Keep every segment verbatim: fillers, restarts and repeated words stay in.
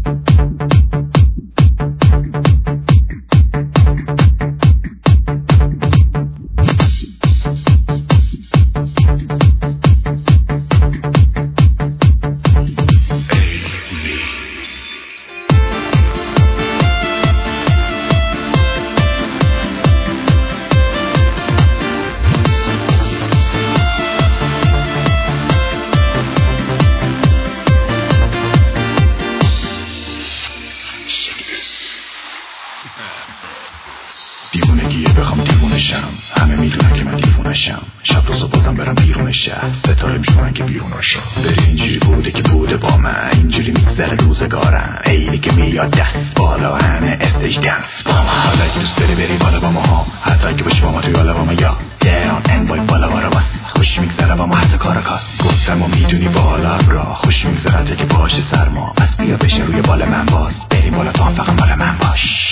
دیوونگیه بخوام دیوونشم، همه میدونن که من دیوونشم. شب روزو بازم برم بیرون شهر، ستاره میشونن که بیرونشم. بری اینجوری بوده که بوده با من، اینجوری میگذره روزگارم. عیدی که میاد دست بالا، همه استیج دنس با من. حالا اگه دوست داری بری بالا با ما ها، حتی اگه باشی با ما توی حالا با ما، یا دران ان بای بالا بارا باس. خوش میگذره با ما حتی کاراکاس. گفتم و میدونی بالا ابرا، خوش میگذره حتی که باشه سرما. پس بیا بشه روی بال من باز، بریم بالا تو هم فقط مال من باش.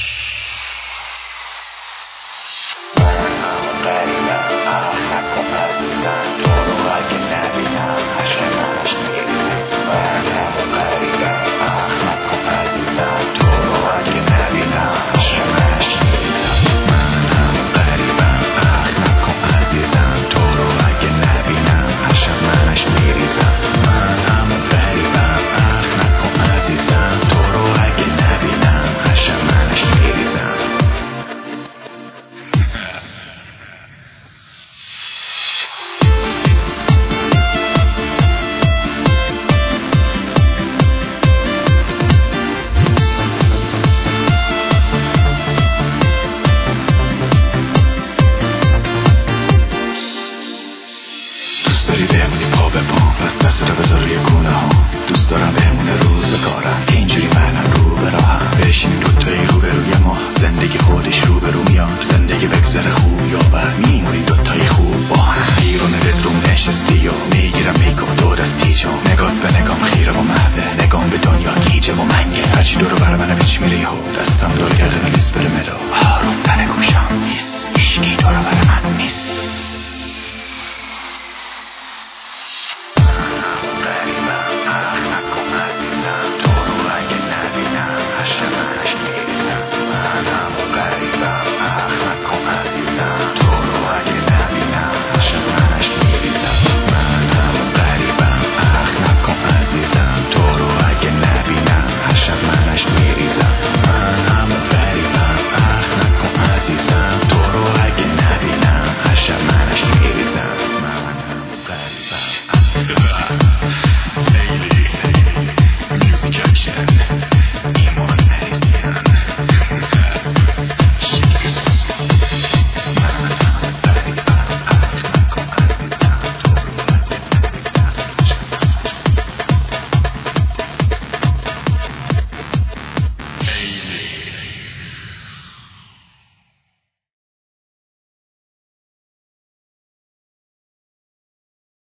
دست رو بذار روی گونه ها، دوست دارم بهمونه روزگارم که اینجوری منم رو به راهم. بشینیم دوتایی رو به روی ما، زندگی خودش رو به رو میاد. زندگی بگذره خوب یا بد، میمونی دوتایی خوب با هم. بیرون بدروم نشستی و میگیرم میکن دور از تیجا. نگات به نگام خیره و محبه، نگام به دنیا گیجه و منگه. هرچی دور بر منه پیچ میره یهو.